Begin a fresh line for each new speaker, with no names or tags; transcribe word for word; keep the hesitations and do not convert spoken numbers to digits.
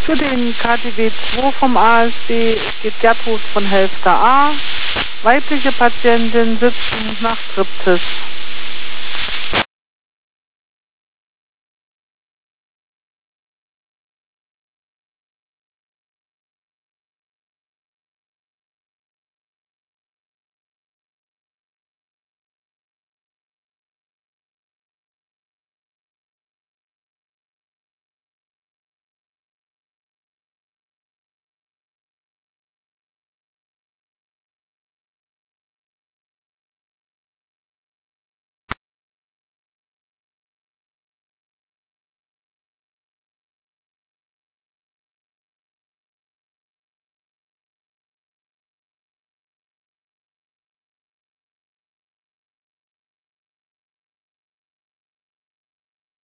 Für den K T W zwei vom A S B geht Gertrud von Helfter A. Weibliche Patientin sitzen nach Striptease.